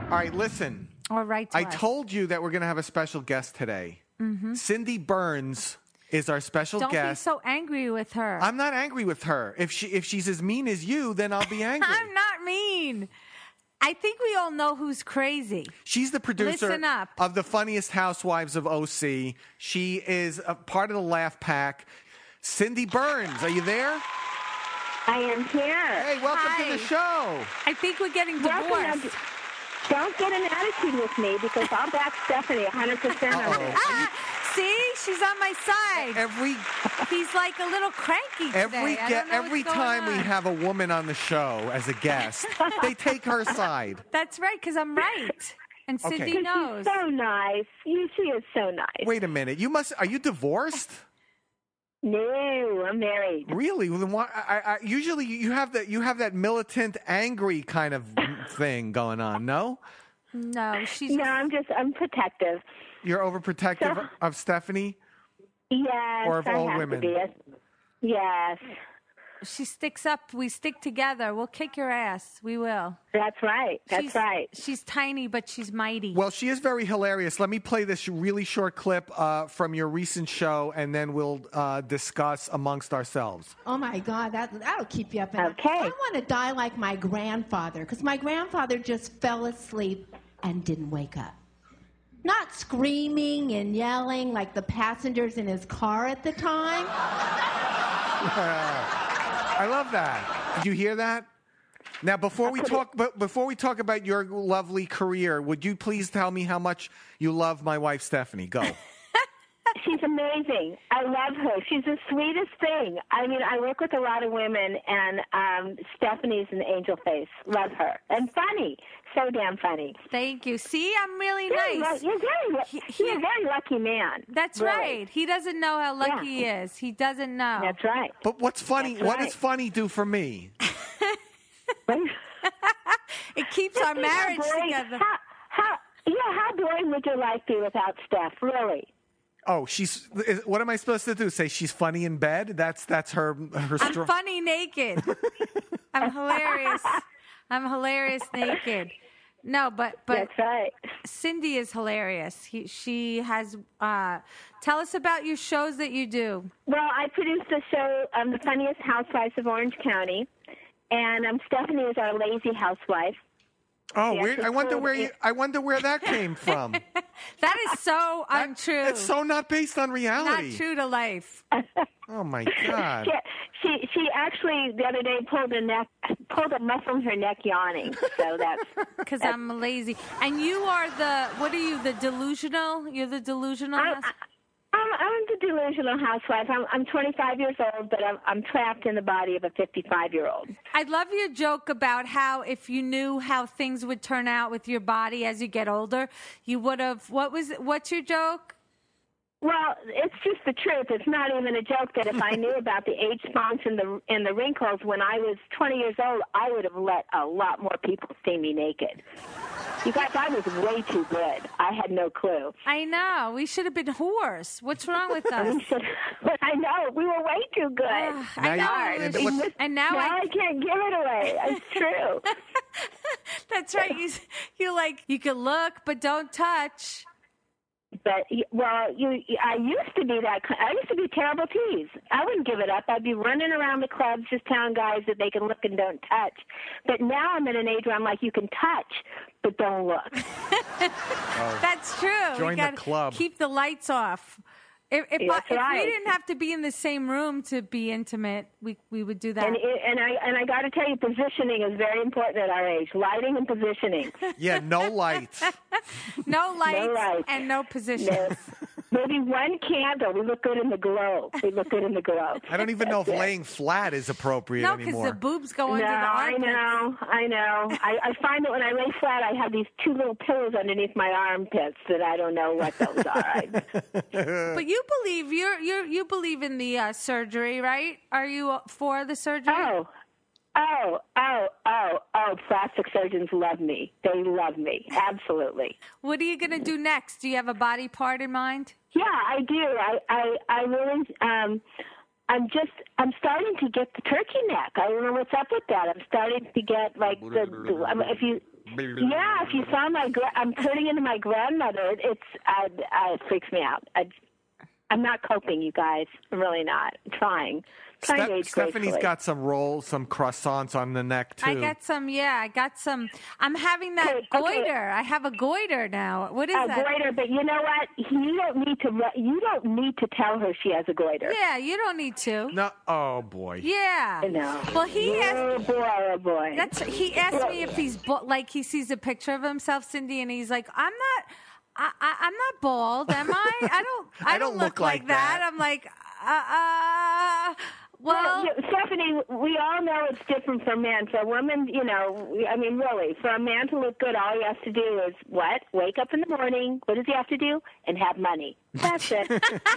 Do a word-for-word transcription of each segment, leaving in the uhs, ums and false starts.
All right, listen. Or write to I us. told you that we're going to have a special guest today. Mm-hmm. Cindy Burns is our special Don't guest. Don't be so angry with her. I'm not angry with her. If she if she's as mean as you, then I'll be angry. I'm not mean. I think we all know who's crazy. She's the producer Listen up. of the Funniest Housewives of O C. She is a part of the Laugh Pack. Cindy Burns, are you there? I am here. Hey, welcome Hi. to the show. I think we're getting Welcome. divorced. Don't get an attitude with me because I'll back Stephanie one hundred percent on Uh-oh. this. Ah, see, she's on my side. Every He's like a little cranky today. every I ge- don't know every what's going time we on. have a woman on the show as a guest, they take her side. That's right, because I'm right. And Okay. Cindy She's knows. so nice. You, she is so nice. Wait a minute. You must. Are you divorced? No, I'm married. Really? Well, then why, I, I, usually you have that. You have that militant, angry kind of thing going on. No, No, she's No, I'm just, I'm protective. you're overprotective So- of Stephanie. Yes, Or of I all have women. to be. Yes, she sticks up. We stick together. We'll kick your ass. We will. that's right. That's she's, right. She's tiny, but she's mighty. Well, she is very hilarious. Let me play this really short clip uh, from your recent show, and then we'll uh, discuss amongst ourselves. Oh my God, that that'll keep you up. at night. Okay. I want to die like my grandfather, because my grandfather just fell asleep and didn't wake up. Not screaming and yelling like the passengers in his car at the time. I love that. Did you hear that? Now, before we talk, but before we talk about your lovely career, would you please tell me how much you love my wife, Stephanie? Go. She's amazing. I love her. She's the sweetest thing. I mean, I work with a lot of women, and um, Stephanie's an angel face. Love her. And funny. So damn funny. Thank you. See, I'm really Very nice. lu- You're very, He- lu- he- you're a very lucky man. That's Really. right. He doesn't know how lucky Yeah. he is. He doesn't know. That's right. But what's funny? That's What right. does funny do for me? It keeps our How marriage boring- together. How, how, yeah, how boring would your life be without Steph? Really? Oh, she's. is- What am I supposed to do? Say she's funny in bed? That's that's her her. I'm str- funny naked. I'm hilarious. I'm hilarious naked. No, but but That's right. Cindy is hilarious. He, she has. Uh, tell us about your shows that you do. Well, I produce the show, um, The Funniest Housewives of Orange County, and um, Stephanie is our lazy housewife. Oh, Yes, weird. it's I wonder called- where you. I wonder where that came from. That is so untrue. It's so not based on not reality. true to life. Oh my god. She, she she actually the other day pulled a neck pulled a muscle in her neck yawning. So that's Because I'm lazy. And you are the. What are you? The delusional. You're the delusional. I, house- I, I'm, I'm the delusional housewife. I'm, I'm twenty-five years old, but I'm, I'm trapped in the body of a fifty-five-year-old. I love your joke about how if you knew how things would turn out with your body as you get older, you would have. What was? What's your joke? Well, it's just the truth. It's not even a joke that if I knew about the age spots and the and the wrinkles when I was twenty years old, I would have let a lot more people see me naked. You guys, I was way too good. I had no clue. I know. We should have been whores. What's wrong with us? We should, but I know we were way too good. Ugh, I Now know. you- it and was- what's- and now now I. I can't give it away. It's true. That's right. You, you like you can look, but don't touch. But well, you, I used to be that. I used to be terrible tease. I wouldn't give it up. I'd be running around the clubs just telling guys that they can look and don't touch. But now I'm at an age where I'm like, you can touch, but don't look. That's true. Join we the gotta club. Keep the lights off. If, if, I, That's if we right. didn't have to be in the same room to be intimate, we we would do that. And it, and I and I got to tell you, positioning is very important at our age. Lighting and positioning. Yeah, no lights. no lights lights. and no position. No. Maybe one candle. We look good in the glow. We look good in the glow. I don't even know if That's it. laying flat is appropriate No, because anymore. the boobs go No, under the I armpits. know, I know. I, I find that when I lay flat, I have these two little pillows underneath my armpits that I don't know what those are. I, But you believe you're you you believe in the uh, surgery, right? Are you for the surgery? oh, oh, oh, oh, oh! Plastic surgeons love me. They love me. Absolutely. What are you going to do next? Do you have a body part in mind? Yeah, I do. I, I, I really. Um, I'm just. I'm starting to get the turkey neck. I don't know what's up with that. I'm starting to get like the. the I mean, if you Yeah, if you saw my, gra- I'm turning into my grandmother. It's, uh, uh, it freaks me out. I, I'm not coping, you guys. I'm really not. I'm trying. Trying Ste- to age Stephanie's gracefully. got some rolls, some croissants on the neck too. I got some, yeah, I got some. I'm having that Okay, okay. goiter. I have a goiter now. What is A that? goiter, but you know what? You don't need to. re- You don't need to tell her she has a goiter. Yeah, you don't need to. No, oh boy. Yeah. No. Well, he asked. Oh boy, oh boy. That's he asked me if he's bo- like he sees a picture of himself, Cindy, and he's like, I'm not. I, I, I'm not bald, am I? I don't. I, I don't look like that. that. I'm like, uh, uh well. you- Stephanie, we all know it's different for men. For a woman, you know, I mean, really, for a man to look good, all he has to do is what? Wake up in the morning. What does he have to do? And have money. That's it.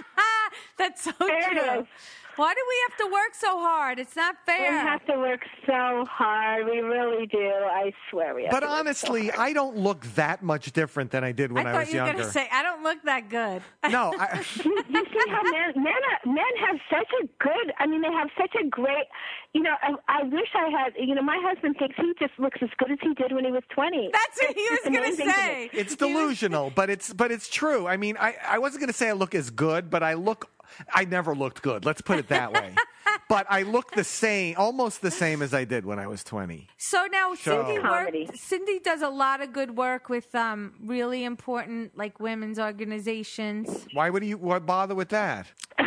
That's so There it true. is. Why do we have to work so hard? It's not We fair. have to work so hard. We really do. I swear we have But to work so honestly, hard. I don't look that much different than I did when I I, thought was you were younger. going to say, I don't look that good. No, I, you, you see how men men are, men have such a good. I mean, they have such a great. You know, I, I wish I had. You know, my husband thinks he just looks as good as he did when he was twenty. That's what he was It's going to amazing to say. me. it's He was- delusional, but it's but it's true. I mean, I, I wasn't going to say I look as good, but I look. I never looked good. Let's put it that way. But I look the same, almost the same as I did when I was twenty. So now Show. Cindy Comedy. worked, Cindy does a lot of good work with um, really important like women's organizations. Why would you what bother with that?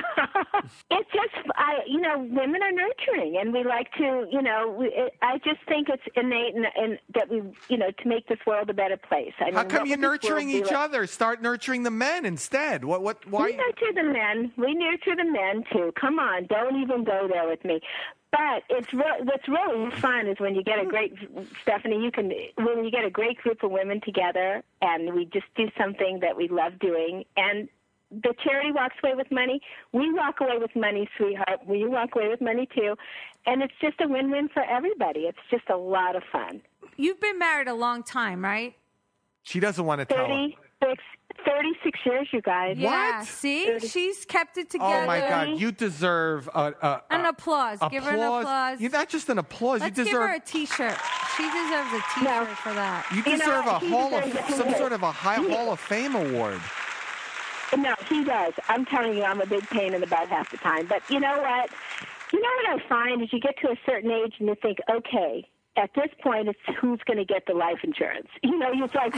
It's just, I, you know, women are nurturing, and we like to, you know, we, it, I just think it's innate and, and that we, you know, to make this world a better place. I mean, How come what you're would this world nurturing be each like? other? Start nurturing the men instead. What? What? Why? We nurture the men. We nurture the men too. Come on, don't even go there with me. But it's re- what's really fun is when you get a great Stephanie. You can when you get a great group of women together, and we just do something that we love doing, and the charity walks away with money. We walk away with money, sweetheart. We walk away with money too, and it's just a win-win for everybody. It's just a lot of fun. You've been married a long time, right? She doesn't want to tell. him. thirty-six, thirty-six years, you guys. Yeah. What? See, she's kept it together. Oh my God! You deserve a, a, An a- applause. Give her an applause. You not just an applause. Let's you give deserve. her a T-shirt. She deserves a T-shirt No. for that. You You know deserve what? a He hall of deserves it. some sort of a high Hall of Fame award. No, he does. I'm telling you, I'm a big pain in the butt half the time. But you know what? You know what I find is you get to a certain age and you think, okay, at this point, it's who's going to get the life insurance. You know, it's like,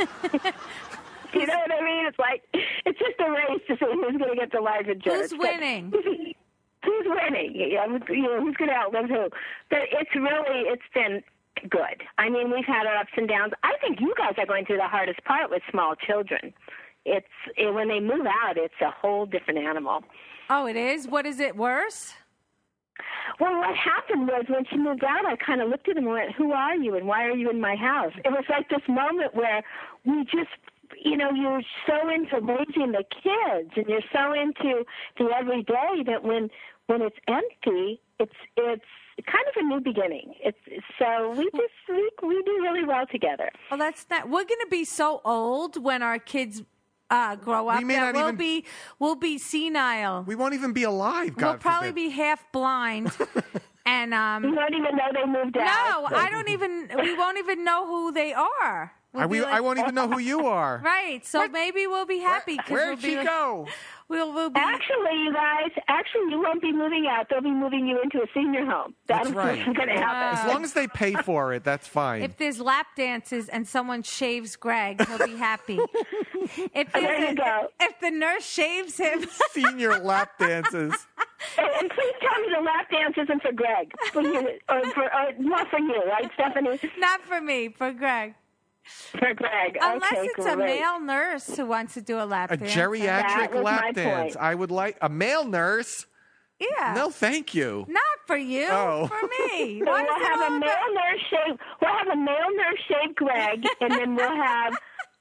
you know what I mean? It's like, it's just a race to see who's going to get the life insurance. Who's But winning? who's winning? Yeah, who's- you know, who's going to outlive who? But it's really, it's been good. I mean, we've had our ups and downs. I think you guys are going through the hardest part with small children. It's it, when they move out, it's a whole different animal. Oh, it is? What is it, worse? Well, what happened was when she moved out, I kind of looked at him and went, "Who are you, and why are you in my house?" It was like this moment where we just, you know, you're so into raising the kids, and you're so into the everyday that when when it's empty, it's it's kind of a new beginning. It's so we just we, we do really well together. Well, that's not. We're going to be so old when our kids uh, grow up may that not we'll even- be we'll be senile. We won't even be alive. God we'll probably forbid. be half blind, and You um. don't even know they moved No, out. I don't even. We won't even know who they are. We'll I, be we, like- I won't even know who you are. Right. So maybe we'll be happy. 'cause Where'd we'll be she like- go? We'll we'll be. Actually, you guys, actually, you won't be moving out. They'll be moving you into a senior home. That's That's right. what's going to happen. As long as they pay for it, that's fine. If there's lap dances and someone shaves Greg, he'll be happy. If There there's you a- go. if the nurse shaves him, Senior lap dances. And, and please tell me the lap dance isn't for Greg, for you, or for or not for you, right, Stephanie? not for me, for Greg. For Greg. Unless okay, it's great. a male nurse who wants to do a lap A dance. That geriatric was my lap dance. point. I would like a male nurse. Yeah. No, thank you. Not for you. Oh. For me. So Why we'll is it have all a about- male nurse shave. We'll have a male nurse shave Greg, and then we'll have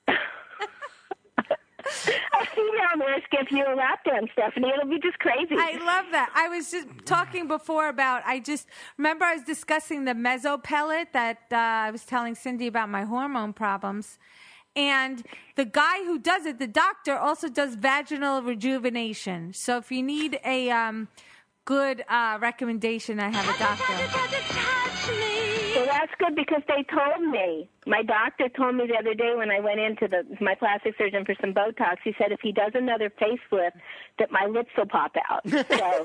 a female nurse give you a lap dance, Stephanie. It'll be just crazy. I love that. I was just talking before about, I just, remember I was discussing the meso pellet that uh, I was telling Cindy about my hormone problems. And the guy who does it, the doctor, also does vaginal rejuvenation. So if you need a um, good uh, recommendation, I have a doctor. So that's that's good because they told me. My doctor told me the other day when I went into the my plastic surgeon for some Botox, he said if he does another facelift, that my lips will pop out. So.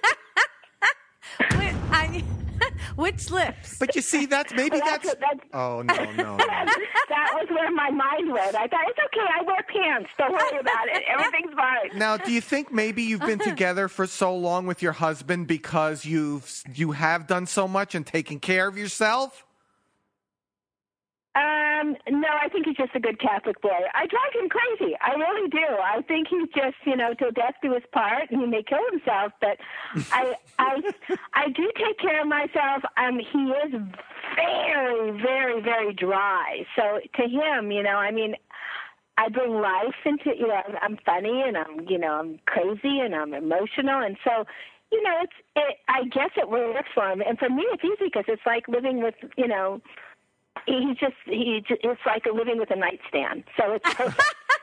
Wait, I, which lips? But you see, that's maybe Well, that's. that's, that's Oh no, no, no. that was where my mind went. I thought it's okay. I wear pants. Don't worry about it. Everything's fine. Now, do you think maybe you've been together for so long with your husband because you've you have done so much and taken care of yourself? Um, no, I think he's just a good Catholic boy. I drive him crazy. I really do. I think he's just, you know, till death do his part, and he may kill himself. But I, I, I do take care of myself. Um, he is very, very, very dry. So to him, you know, I mean, I bring life into, you know, I'm, I'm funny and I'm, you know, I'm crazy and I'm emotional, and so. You know, it's. It, I guess it works for him, and for me, it's easy because it's like living with, you know. He just, he just, it's like living with a nightstand. So it's perfect.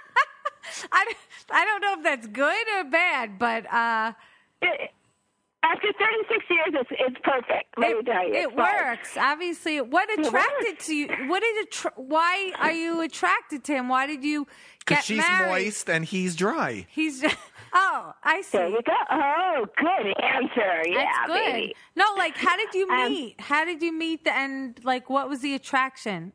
I, I don't know if that's good or bad, but uh, it, after thirty-six years, it's, it's perfect. Let me tell you. it It's fine. works. Obviously, what attracted works. to you? What did attra- Why are you attracted to him? Why did you Because get she's married? moist and he's dry. He's. Oh, I see. There you go. Oh, good answer. Yeah, That's good. baby. No, like, how did you Um, meet? how did you meet? The, and like, what was the attraction?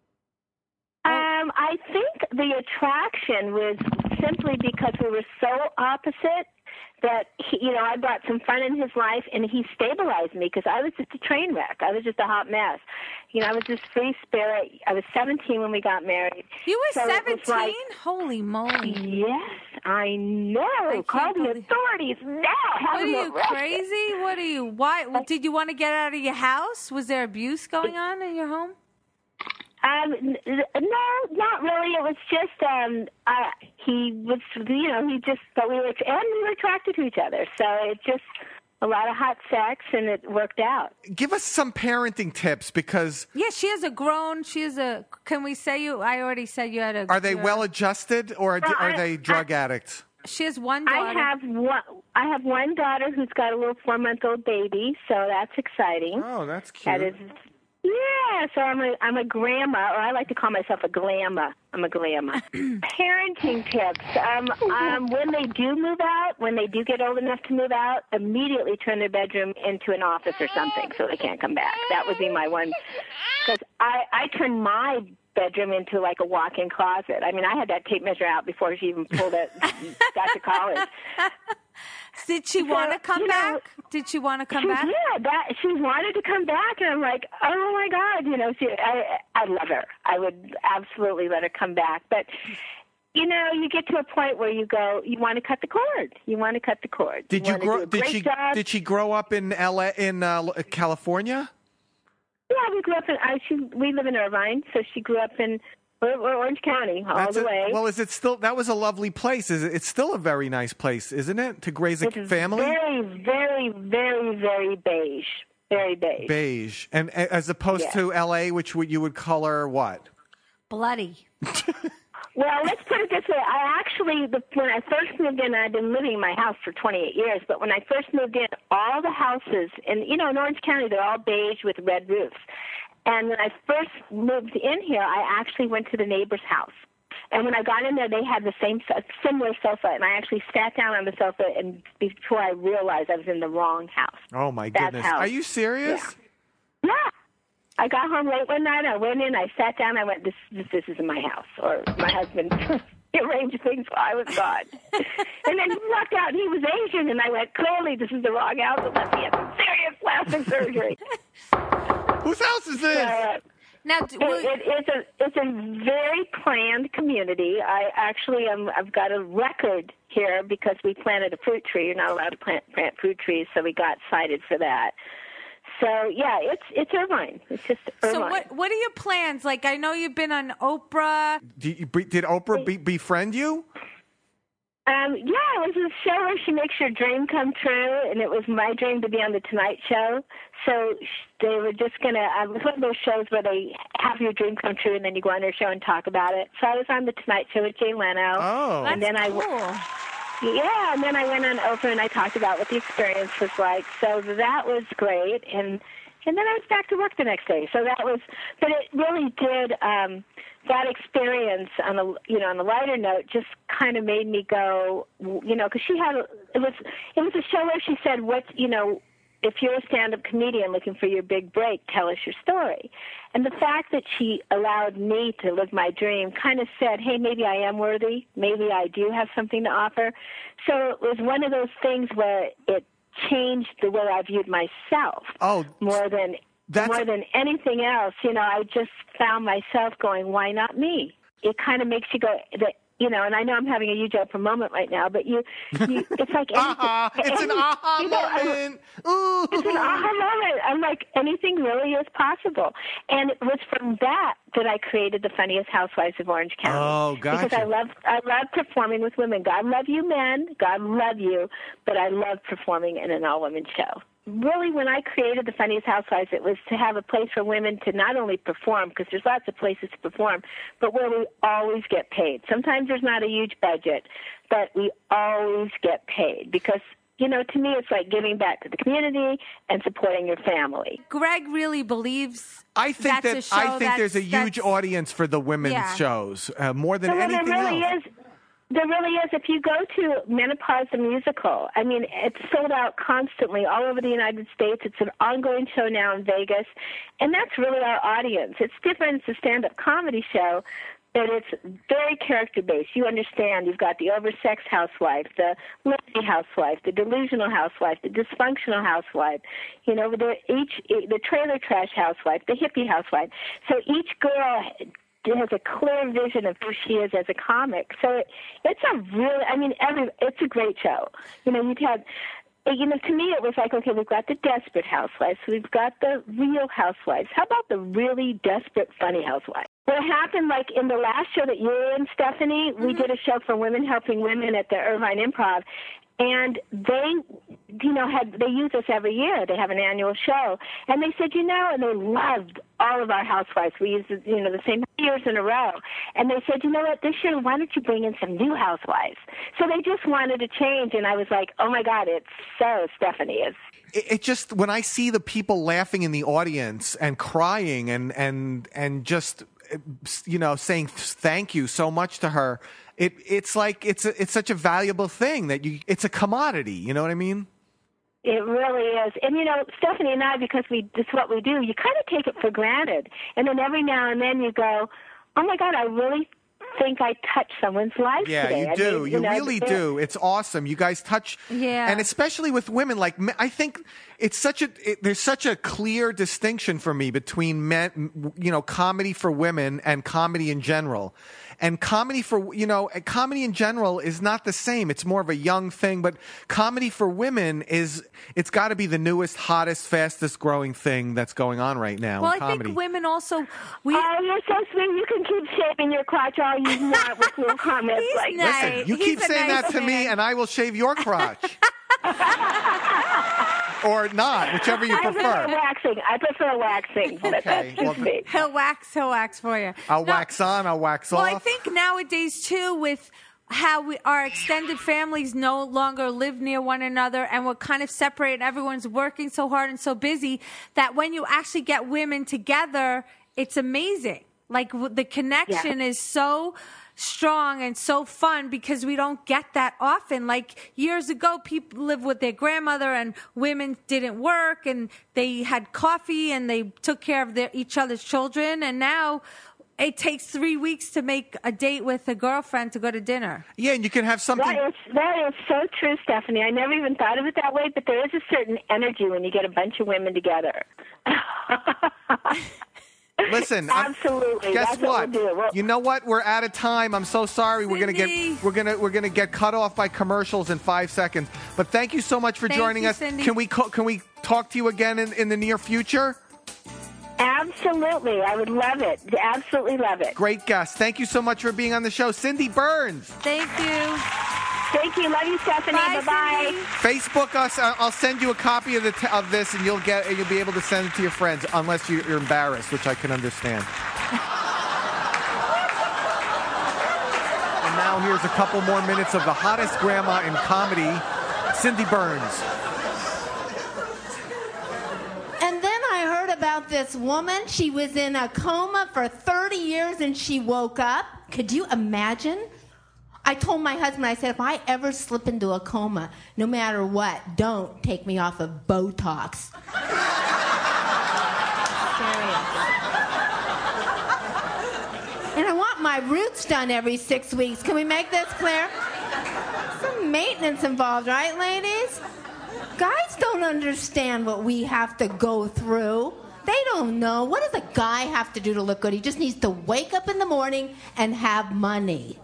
Um, I think the attraction was simply because we were so opposite that, he, you know, I brought some fun in his life, and he stabilized me because I was just a train wreck. I was just a hot mess. You know, I was this free spirit. I was seventeen when we got married. You were So it was seventeen. like- Holy moly! Yes, I know. can't Call the believe- authorities now. Have What are them you arrested. crazy? What are you? Why well, did you want to get out of your house? Was there abuse going on in your home? Um, n- no, not really. It was just um, uh, he was, you know, he just thought we were, and we were attracted to each other. So it just a lot of hot sex, and it worked out. Give us some parenting tips because Yeah, she has a grown. She has a. Can we say you? I already said you had a. are they you're- well adjusted or Well, are I- they drug addicts? She has one daughter. I have one. I have one daughter who's got a little four-month-old baby, so that's exciting. Oh, that's cute. That is. Yeah, so I'm a I'm a grandma, or I like to call myself a glamma. I'm a glamma. Parenting tips. Um, um, when they do move out, when they do get old enough to move out, immediately turn their bedroom into an office or something so they can't come back. That would be my one. Because I, I turned my bedroom into like a walk-in closet. I mean, I had that tape measure out before she even pulled it, got to college. Did she want to come you know, back? Did she want to come She, back? yeah, that she wanted to come back, and I'm like, oh my God, you know, she, I, I love her. I would absolutely let her come back, but you know, you get to a point where you go, you want to cut the cord. You want to cut the cord. Did you want to grow? do a Did great she? job. Did she grow up in L A in uh, California? Yeah, we grew up in. I, she, we live in Irvine, so she grew up in or- or Orange County all That's the a- way. Well, is it still? That was a lovely place. Is it? It's still a very nice place, isn't it? To raise a It's family. very, very, very, very beige. Very beige. Beige, and a- as opposed Yeah. to L A, which would you would color what? Bloody. Well, let's put it this way. I actually, the, when I first moved in, I've been living in my house for twenty-eight years, but when I first moved in, all the houses, and you know, in Orange County, they're all beige with red roofs. And when I first moved in here, I actually went to the neighbor's house. And when I got in there, they had the same, so- similar sofa, and I actually sat down on the sofa, and before I realized I was in the wrong house. Oh my That's goodness! how- Are you serious? Yeah. Yeah. I got home late one night. I went in. I sat down. I went, this, this, this isn't my house. Or my husband arranged things while I was gone. And then he walked out, and he was Asian. And I went, clearly, this is the wrong house. Unless he had some serious plastic surgery. Whose house is this? Uh, Now, d- it, will- it, it's a it's a very planned community. I actually am. I've got a record here because we planted a fruit tree. You're not allowed to plant plant fruit trees, so we got cited for that. So yeah, it's it's Irvine. It's just Irvine. so what? What are your plans? Like, I know you've been on Oprah. Did, you, did Oprah be, befriend you? Um, yeah, it was a show where she makes your dream come true, and it was my dream to be on the Tonight Show. So sh- they were just gonna. Um, it was one of those shows where they have your dream come true, and then you go on their show and talk about it. So I was on the Tonight Show with Jay Leno. Oh. That's and then I cool. Yeah, and then I went on Oprah and I talked about what the experience was like. So that was great. And and then I was back to work the next day. So that was, but it really did, um, that experience on a, you know, on a lighter note just kind of made me go, you know, because she had, it was, it was a show where she said, what, you know, if you're a stand-up comedian looking for your big break, tell us your story. And the fact that she allowed me to live my dream kind of said, hey, maybe I am worthy. Maybe I do have something to offer. So it was one of those things where it changed the way I viewed myself. Oh, more than that's... more than anything else. You know, I just found myself going, why not me? It kind of makes you go, the, you know, and I know I'm having a huge Oprah moment right now, but you, you it's like aha, anything, it's any, an aha you know, moment. Ooh. It's an aha moment. I'm like, anything really is possible. And it was from that that I created the Funniest Housewives of Orange County. Oh, gotcha. Because I love, I love performing with women. God love you, men. God love you. But I love performing in an all-women show. Really, when I created the Funniest Housewives, it was to have a place for women to not only perform, because there's lots of places to perform, but where we always get paid. Sometimes there's not a huge budget, but we always get paid because, you know, to me it's like giving back to the community and supporting your family. Greg really believes I think that's that a show I think that's, there's a huge that's, audience for the women's yeah. shows uh, more than so anything there really else. Is, There really is. If you go to Menopause the Musical, I mean, it's sold out constantly all over the United States. It's an ongoing show now in Vegas, and that's really our audience. It's different. It's a stand-up comedy show, but it's very character-based. You understand. You've got the oversexed housewife, the lazy housewife, the delusional housewife, the dysfunctional housewife, you know, the, each, the trailer trash housewife, the hippie housewife. So each girl has a clear vision of who she is as a comic. So it, it's a really, I mean, every, it's a great show. You know, you've had, you know, to me it was like, okay, we've got the desperate housewives, we've got the real housewives. How about the really desperate, funny housewives? What happened, like in the last show that you were in, Stephanie, mm-hmm. we did a show for Women Helping Women at the Irvine Improv, and they, you know, had they use us every year. They have an annual show, and they said, you know, and they loved all of our housewives. We used, you know, the same years in a row, and they said, you know what, this year, why don't you bring in some new housewives? So they just wanted to change, and I was like, oh my God, it's so Stephanie. It's it, it just when I see the people laughing in the audience and crying and and and just you know saying thank you so much to her. It it's like it's a, it's such a valuable thing that you it's a commodity, you know what I mean? It really is. And you know, Stephanie and I, because we this is what we do, you kind of take it for granted. And then every now and then you go, "Oh my God, I really think I touched someone's life yeah, today." you I do. mean, you you know, really do. It's awesome. You guys touch Yeah. And especially with women, like I think it's such a it, there's such a clear distinction for me between men, you know, comedy for women and comedy in general. And comedy for, you know, comedy in general is not the same. It's more of a young thing, but comedy for women is, it's got to be the newest, hottest, fastest growing thing that's going on right now Well, in I comedy. think women also, we, Oh, you're so sweet. You can keep shaving your crotch all you want with little comments He's like nice. that. Listen, you He's keep a saying nice that to me man. and I will shave your crotch. Or not, whichever you I prefer prefer. waxing. I prefer waxing. But Okay, that's just well, me. he'll wax, he'll wax for you. I'll No, wax on, I'll wax Well, off. I think nowadays too, with how we, our extended families no longer live near one another, and we're kind of separated. Everyone's working so hard and so busy that when you actually get women together, it's amazing. Like w- the connection Yeah. is so strong and so fun because we don't get that often. Like years ago, people lived with their grandmother and women didn't work and they had coffee and they took care of their, each other's children. And now it takes three weeks to make a date with a girlfriend to go to dinner. Yeah, and you can have something. That is, that is so true, Stephanie. I never even thought of it that way, but there is a certain energy when you get a bunch of women together. Listen, I'm- absolutely. guess That's what? what we'll do. We'll, You know what? We're out of time. I'm so sorry. We're gonna Cindy. get we're gonna we're gonna get cut off by commercials in five seconds. But thank you so much for Thank joining you, us. Cindy. Can we co- can we talk to you again in, in the near future? absolutely. I would love it. Absolutely love it. Great guest. Thank you so much for being on the show, Cindy Burns. Thank you. Thank you. Love you, Stephanie. Bye, Bye-bye. Cindy. Facebook us. I- I'll send you a copy of the t- of this, and you'll get you'll be able to send it to your friends, unless you- you're embarrassed, which I can understand. And now here's a couple more minutes of the hottest grandma in comedy, Cindy Burns. And then I heard this woman. She was in a coma for thirty years and she woke up. Could you imagine? I told my husband, I said, if I ever slip into a coma, no matter what, don't take me off of Botox. Serious. And I want my roots done every six weeks. Can we make this clear? Some maintenance involved, right, ladies? Guys don't understand what we have to go through. They don't know. What does a guy have to do to look good? He just needs to wake up in the morning and have money.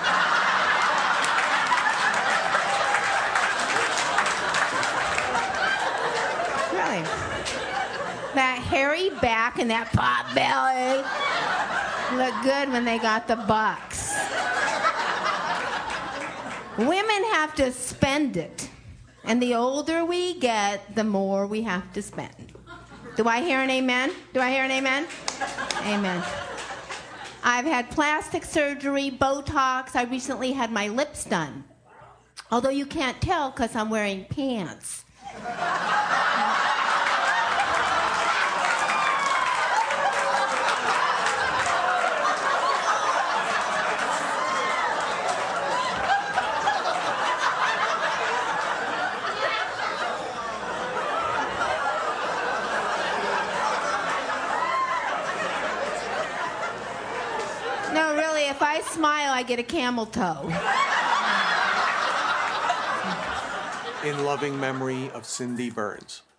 Really. That hairy back and that pot belly look good when they got the bucks. Women have to spend it. And the older we get, the more we have to spend. Do I hear an amen? Do I hear an amen? Amen. I've had plastic surgery, Botox. I recently had my lips done. Although you can't tell because I'm wearing pants. No, really, if I smile, I get a camel toe. In loving memory of Cindy Burns.